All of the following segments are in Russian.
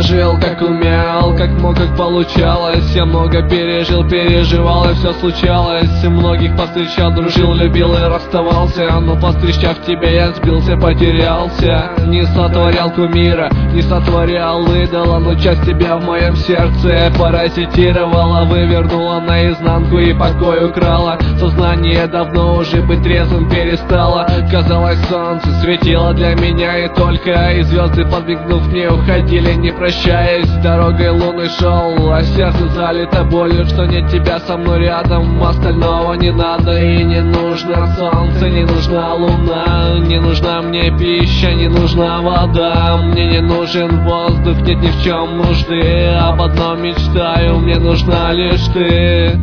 жил, как умел, как мог, как получалось. Я много пережил, переживал, и все случалось. Многих повстречал, дружил, любил и расставался. Но повстречав тебя, я сбился, потерялся. Не сотворял кумира, не сотворял идола, но часть тебя в моем сердце паразитировала, вывернула наизнанку и покой украла. Сознание давно уже быть трезвым перестало. Казалось, солнце светило для меня и только, и звезды, подмигнув мне, уходили, не прощаясь. Дорогой луны шел, а сердце залито болью, что нет тебя со мной рядом. Остального не надо и не нужно солнце, не нужна луна, не нужна мне пища, не нужна вода. Мне не нужен воздух, нет ни в чем нужды. Об одном мечтаю, мне нужна лишь ты.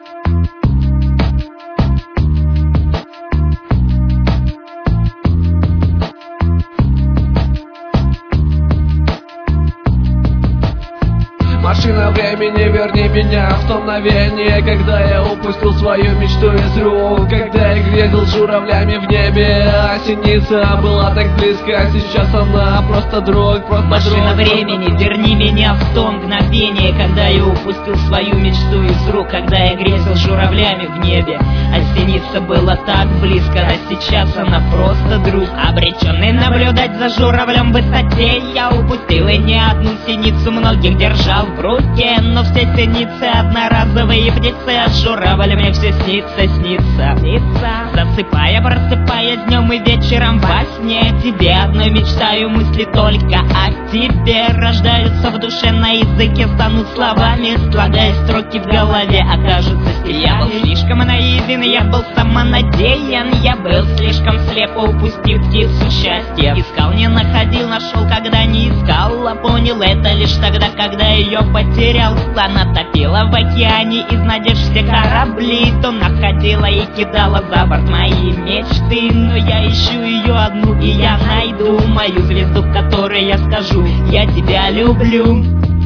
Машина времени, верни меня в то мгновение, когда я упустил свою мечту из рук, когда я грезил журавлями в небе, а синица была так близко, а сейчас она просто друг, просто Машина друг. времени, верни меня в то мгновение, когда я упустил свою мечту из рук, когда я грезил журавлями в небе, а синица была так близко, а сейчас она просто друг. Обреченный наблюдать за журавлем в высоте, я упустил и не одну синицу, многих держал в руке, но все синицы одноразовые птицы, а журавль мне все снится, снится. Засыпая, просыпаясь днем и вечером во сне, тебе одной мечтаю, мысли только о тебе рождаются в душе, на языке станут словами, складая строки в голове, окажутся стихами. Я был слишком наивен, я был самонадеян, я был слишком слепо, упустив птицу счастья. Искал, не находил, нашел, когда не искал, а понял это лишь тогда, когда ее потерял. Она топила в океане из надежд все корабли, то находила и кидала за борт мои мечты. Но я ищу ее одну, и я найду мою звезду, в которой я скажу: я тебя люблю.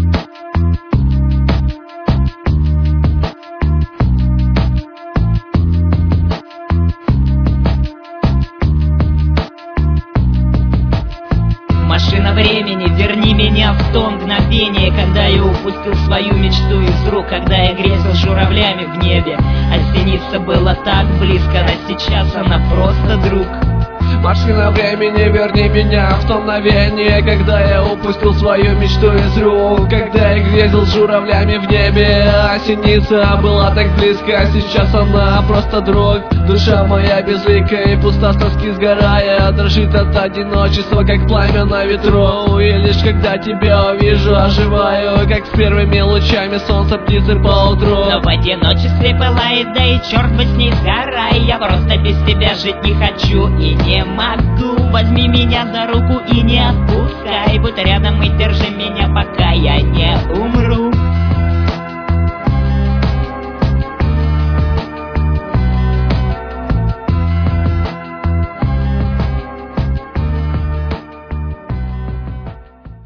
Машина времени, верни меня в то мгновение, когда я упустил свою мечту из рук, когда я грезил журавлями в небе, а синица была так близко, а сейчас она просто друг. Машина времени, верни меня в то мгновение, когда я упустил свою мечту из рук, когда я грезил журавлями в небе, а синица была так близко, а сейчас она просто друг. Душа моя безликая и пуста, с тоски сгорая, дрожит от одиночества, как пламя на ветру. И лишь когда тебя увижу, оживаю, как с первыми лучами солнца птицы поутру. Но в одиночестве пылает, да и черт бы с ней сгорай, я просто без тебя жить не хочу и не могу. Возьми меня за руку и не отпускай, будь рядом и держи меня, пока я не умру.